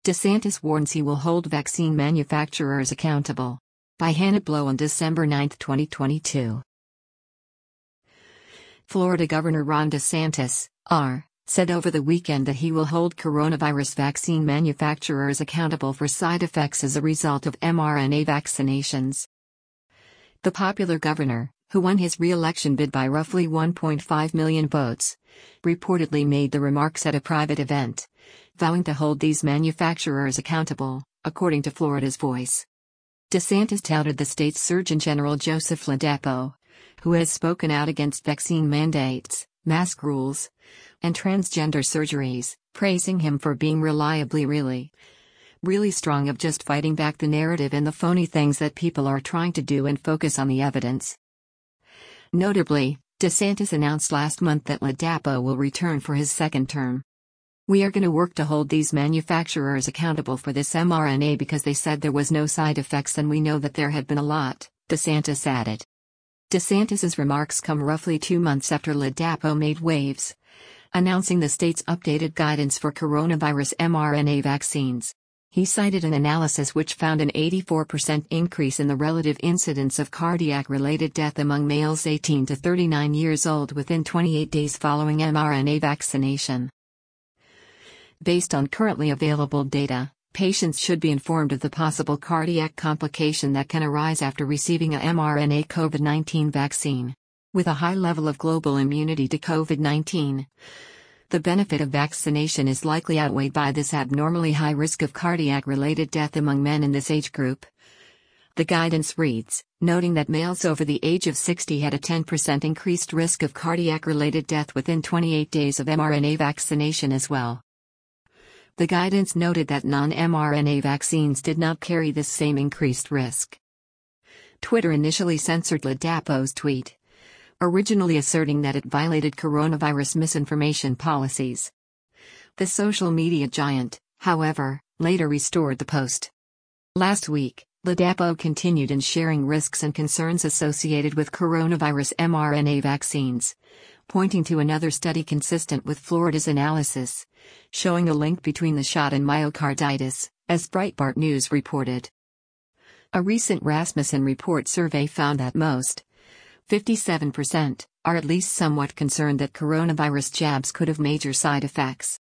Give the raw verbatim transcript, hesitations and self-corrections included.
DeSantis warns he will hold vaccine manufacturers accountable. By Hannah Blow on December ninth, twenty twenty-two. Florida Governor Ron DeSantis, R., said over the weekend that he will hold coronavirus vaccine manufacturers accountable for side effects as a result of mRNA vaccinations. The popular governor, who won his re-election bid by roughly one point five million votes, reportedly made the remarks at a private event, vowing to hold these manufacturers accountable, according to Florida's Voice. DeSantis touted the state's Surgeon General Joseph Ladapo, who has spoken out against vaccine mandates, mask rules, and transgender surgeries, praising him for being reliably really, really strong of just fighting back the narrative and the phony things that people are trying to do and focus on the evidence. Notably, DeSantis announced last month that Ladapo will return for his second term. "We are going to work to hold these manufacturers accountable for this mRNA because they said there was no side effects and we know that there had been a lot," DeSantis added. DeSantis's remarks come roughly two months after Ladapo made waves, announcing the state's updated guidance for coronavirus mRNA vaccines. He cited an analysis which found an eighty-four percent increase in the relative incidence of cardiac-related death among males eighteen to thirty-nine years old within twenty-eight days following mRNA vaccination. Based on currently available data, patients should be informed of the possible cardiac complication that can arise after receiving a mRNA COVID nineteen vaccine. With a high level of global immunity to COVID nineteen, the benefit of vaccination is likely outweighed by this abnormally high risk of cardiac-related death among men in this age group. The guidance reads, noting that males over the age of sixty had a ten percent increased risk of cardiac-related death within twenty-eight days of mRNA vaccination as well. The guidance noted that non-mRNA vaccines did not carry this same increased risk. Twitter initially censored Ladapo's tweet, originally asserting that it violated coronavirus misinformation policies. The social media giant, however, later restored the post. Last week, Ladapo continued in sharing risks and concerns associated with coronavirus mRNA vaccines, pointing to another study consistent with Florida's analysis, showing a link between the shot and myocarditis, as Breitbart News reported. A recent Rasmussen report survey found that most, fifty-seven percent, are at least somewhat concerned that coronavirus jabs could have major side effects.